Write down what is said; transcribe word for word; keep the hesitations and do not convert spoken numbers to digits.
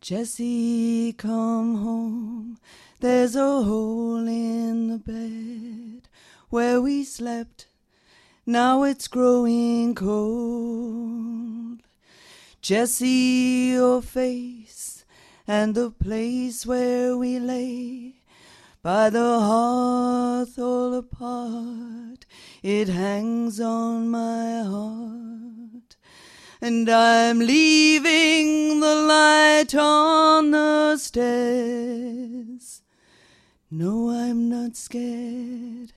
Jessie, come home. There's a hole in the bed where we slept. Now it's growing cold. Jessie, your face and the place where we lay by the hearth all apart, it hangs on my heart. And I'm leaving the light on the stairs. No, I'm not scared.